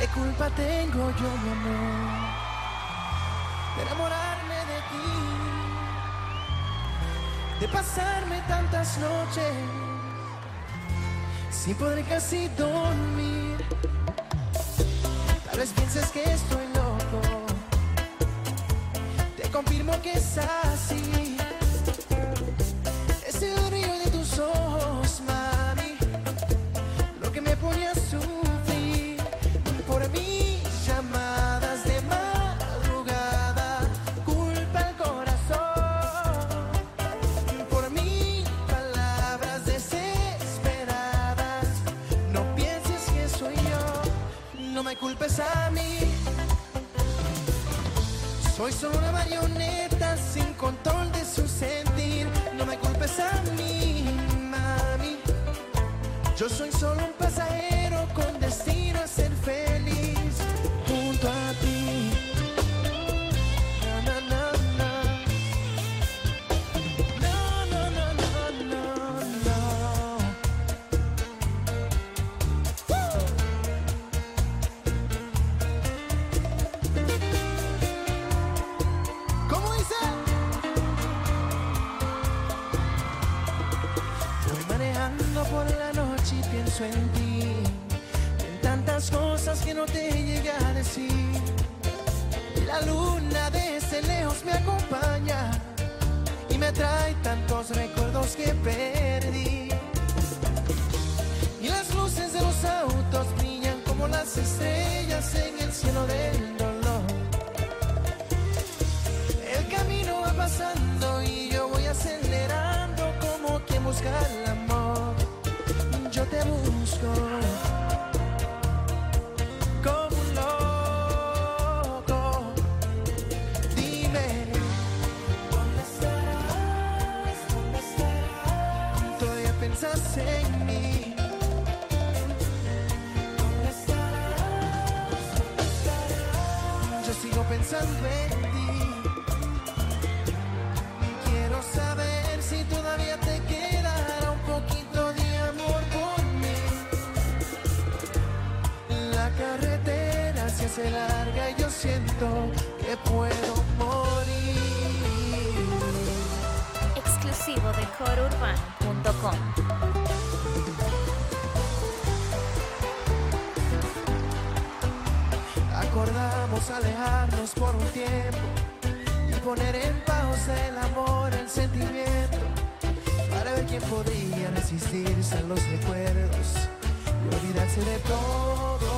culpa tengo yo, mi amor, de enamorarme de ti, de pasarme tantas noches sin poder casi dormir? Tal vez pienses que estoy loco, te confirmo que es así. Ese brillo de tus ojos, mami, lo que me pone a sufrir. Por mis llamadas de madrugada, culpa al corazón. Por mis palabras desesperadas, no pienses que soy yo, no me culpes a mí. Soy solo una marioneta sin control de su sentir. No me culpes a mí, mami. Yo soy solo un pasajero con destino a ser feliz junto a ti. Na, na, na, na. No, no, no, no, no, ¿cómo dice? Voy manejando por la noche y pienso en ti, en tantas cosas que no te llegué a decir. Y la luna desde lejos me acompaña y me trae tantos recuerdos que perdí. Y las luces de los autos brillan como las estrellas en el cielo del dolor. El camino va pasando y yo voy acelerando como quien busca el amor. Yo te busco como un loco. Dime, ¿dónde estarás? ¿Dónde estarás? Todavía pensas en mí. ¿Dónde estarás? ¿Dónde estarás? Yo sigo pensando en ti. Quiero saber si todavía te quedará un poquito de amor por mí. La carretera se hace larga y yo siento que puedo morir. Exclusivo de corourbano.com. Acordamos alejarnos por un tiempo y poner en pausa el amor, el sentimiento, para ver quién podría resistirse a los recuerdos y olvidarse de todo.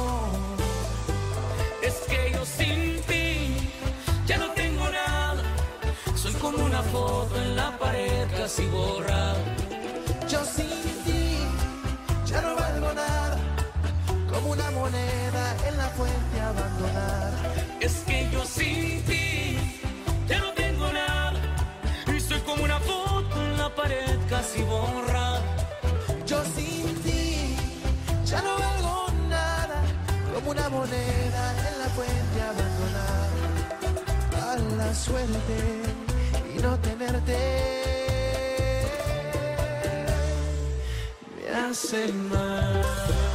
Es que yo sin ti ya no tengo nada. Soy como una foto en la pared casi borrada. Yo sin ti ya no valgo nada, como una moneda en la fuente abandonada. Es que yo sin ti ya no tengo nada. Y soy como una foto en la pared casi borrada. Yo sin ti ya no valgo nada, como una moneda en la fuente abandonada. Mala suerte y no tenerte me hace mal.